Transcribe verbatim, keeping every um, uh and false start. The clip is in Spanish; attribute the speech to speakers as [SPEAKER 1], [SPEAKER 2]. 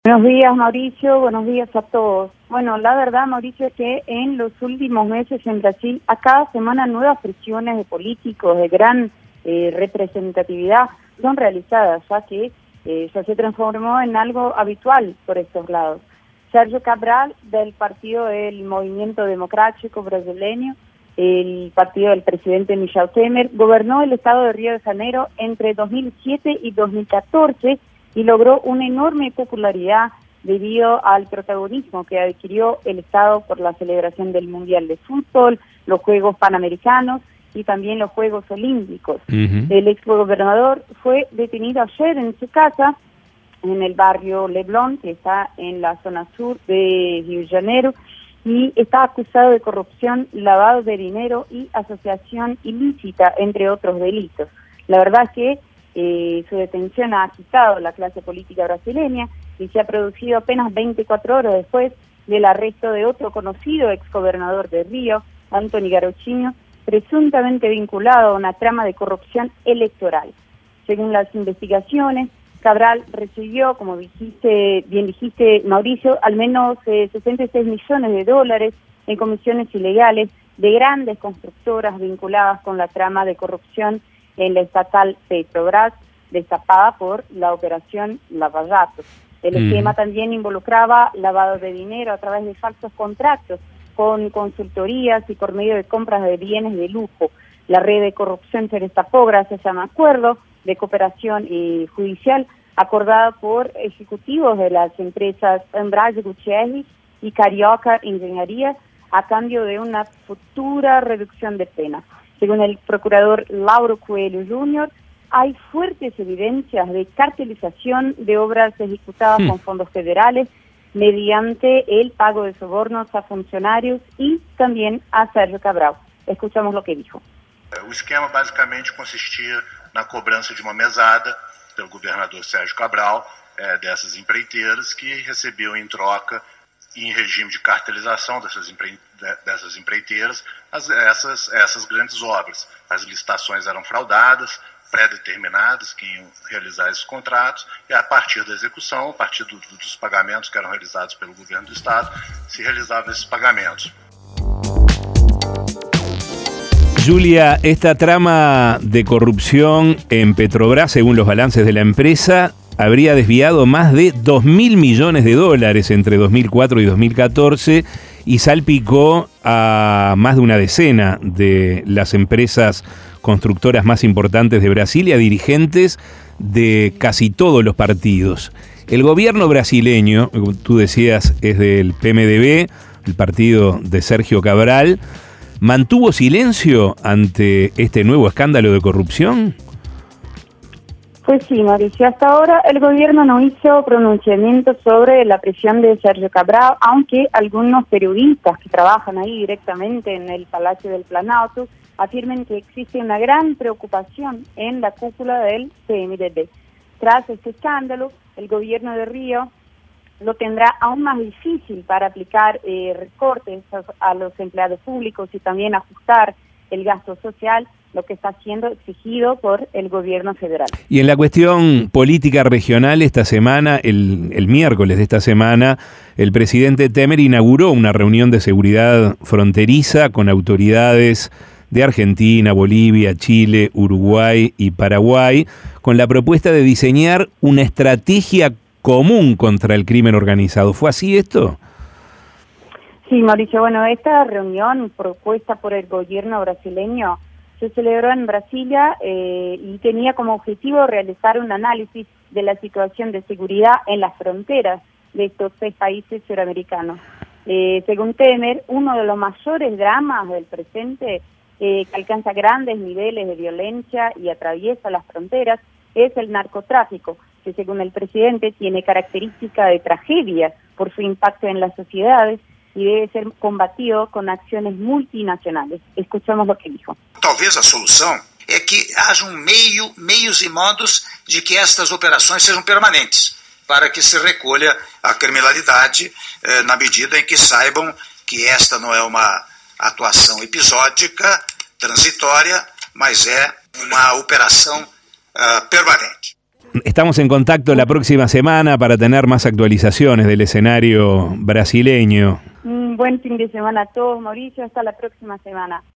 [SPEAKER 1] Buenos días, Mauricio, buenos días a todos. Bueno, la verdad, Mauricio, es que en los últimos meses en Brasil, a cada semana nuevas prisiones de políticos de gran eh, representatividad son realizadas, ya que eh, ya se transformó en algo habitual por estos lados. Sérgio Cabral, del partido del Movimiento Democrático Brasileño, el partido del presidente Michel Temer, gobernó el estado de Río de Janeiro entre dos mil siete y dos mil catorce, y logró una enorme popularidad debido al protagonismo que adquirió el Estado por la celebración del Mundial de Fútbol, los Juegos Panamericanos y también los Juegos Olímpicos. Uh-huh. El exgobernador fue detenido ayer en su casa, en el barrio Leblon, que está en la zona sur de Río de Janeiro, y está acusado de corrupción, lavado de dinero y asociación ilícita, entre otros delitos. La verdad es que Eh, su detención ha agitado la clase política brasileña y se ha producido apenas veinticuatro horas después del arresto de otro conocido exgobernador de Río, Antony Garotinho, presuntamente vinculado a una trama de corrupción electoral. Según las investigaciones, Cabral recibió, como dijiste, bien dijiste, Mauricio, al menos eh, sesenta y seis millones de dólares en comisiones ilegales de grandes constructoras vinculadas con la trama de corrupción en la estatal Petrobras, destapada por la operación Lava Jato. El mm. esquema también involucraba lavado de dinero a través de falsos contratos con consultorías y por medio de compras de bienes de lujo. La red de corrupción se destapó gracias a un acuerdo de cooperación eh, judicial acordado por ejecutivos de las empresas Andrade Gutierrez y Carioca Ingeniería a cambio de una futura reducción de pena. Según el procurador Lauro Coelho júnior, hay fuertes evidencias de cartelización de obras ejecutadas hmm. con fondos federales mediante el pago de sobornos a funcionarios y también a Sérgio Cabral. Escuchamos lo que dijo.
[SPEAKER 2] O esquema basicamente consistia na cobrança de uma mesada pelo governador Sérgio Cabral eh, dessas empreiteiras que recebiam em troca, em regime de cartelização dessas, empre... dessas empreiteiras, as, essas, essas grandes obras. As licitações eram fraudadas, pré-determinadas, que iam realizar esses contratos, e a partir da execução, a partir do, dos pagamentos que eram realizados pelo governo do Estado, se realizavam esses pagamentos.
[SPEAKER 3] Julia, esta trama de corrupción en Petrobras, según los balances de la empresa, habría desviado más de dos mil millones de dólares entre dos mil cuatro y dos mil catorce y salpicó a más de una decena de las empresas constructoras más importantes de Brasil y a dirigentes de casi todos los partidos. El gobierno brasileño, como tú decías, es del P M D B, el partido de Sérgio Cabral, ¿mantuvo silencio ante este nuevo escándalo de corrupción?
[SPEAKER 1] Pues sí, Mauricio, hasta ahora el gobierno no hizo pronunciamiento sobre la prisión de Sérgio Cabral, aunque algunos periodistas que trabajan ahí directamente en el Palacio del Planalto afirman que existe una gran preocupación en la cúpula del P M D B. Tras este escándalo, el gobierno de Río lo tendrá aún más difícil para aplicar eh, recortes a, a los empleados públicos y también ajustar el gasto social, lo que está siendo exigido por el gobierno federal.
[SPEAKER 3] Y en la cuestión política regional, esta semana, el, el miércoles de esta semana, el presidente Temer inauguró una reunión de seguridad fronteriza con autoridades de Argentina, Bolivia, Chile, Uruguay y Paraguay, con la propuesta de diseñar una estrategia común contra el crimen organizado. ¿Fue así esto?
[SPEAKER 1] Sí, Mauricio, bueno, esta reunión propuesta por el gobierno brasileño se celebró en Brasilia eh, y tenía como objetivo realizar un análisis de la situación de seguridad en las fronteras de estos seis países suramericanos. Eh, según Temer, uno de los mayores dramas del presente, eh, que alcanza grandes niveles de violencia y atraviesa las fronteras, es el narcotráfico, que según el presidente tiene característica de tragedia por su impacto en las sociedades y debe ser combatido con acciones multinacionales. Escuchamos lo que dijo.
[SPEAKER 4] Talvez a solução é que haja um meio, meios e modos de que estas operações sejam permanentes, para que se recolha a criminalidade eh, na medida em que saibam que esta não é uma atuação episódica, transitória, mas é uma operação uh, permanente.
[SPEAKER 3] Estamos en contacto la próxima semana para tener más actualizaciones del escenario brasileño.
[SPEAKER 1] Un buen fin de semana a todos, Mauricio. Hasta la próxima semana.